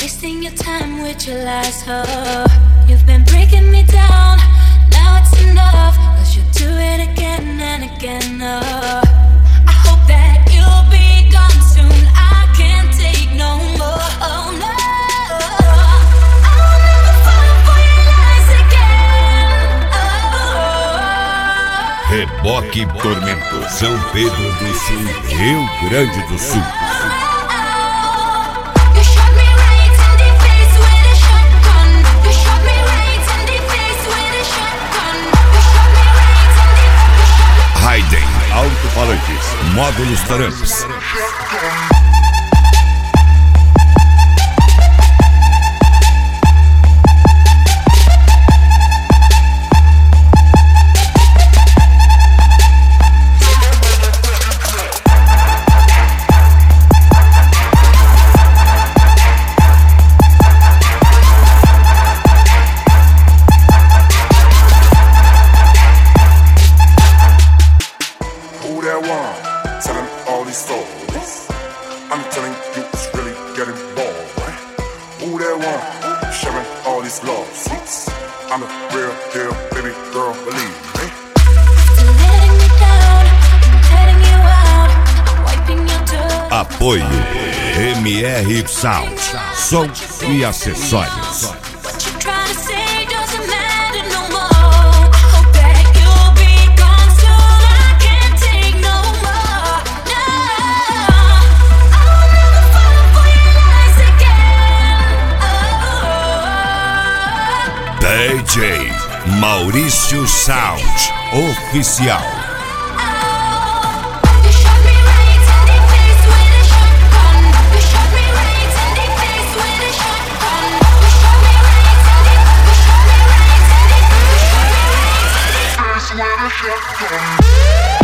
wasting your time with your lies, oh. You've been breaking me down, now it's enough, 'cause you do it again and again, oh. I hope that you'll be gone soon, I can't take no more, oh no. I'll never fall for your lies again, oh. Reboque Tormento, São Pedro do Sul, Rio Grande do Sul. Raiden, alto-falantes, módulos Taramps. Telling all these stories, I'm telling you it's really getting boring. Who that one sharing all these love seats? I'm a real deal, baby girl, believe me. After letting me down, I'm letting you out, I'm wiping your door. Apoio MR Sound, som e acessórios. What you trying to say doesn't matter no more. I hope that you'll be gone soon, I can't take no more. No, I'll never fall for your lies again, oh. DJ Maurício Sound Oficial. You shot me right in the face with a shotgun. You shot me right in the face with a shotgun. You shot me right in the face with a shotgun.